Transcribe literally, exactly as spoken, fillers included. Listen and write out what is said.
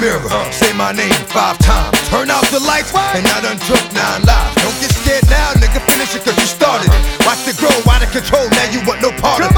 mirror, say my name five times. Turn out the lights, and I done took nine lives. Don't get scared now, nigga, finish it cause you started it. Watch it grow, out of control, now you want no part of it.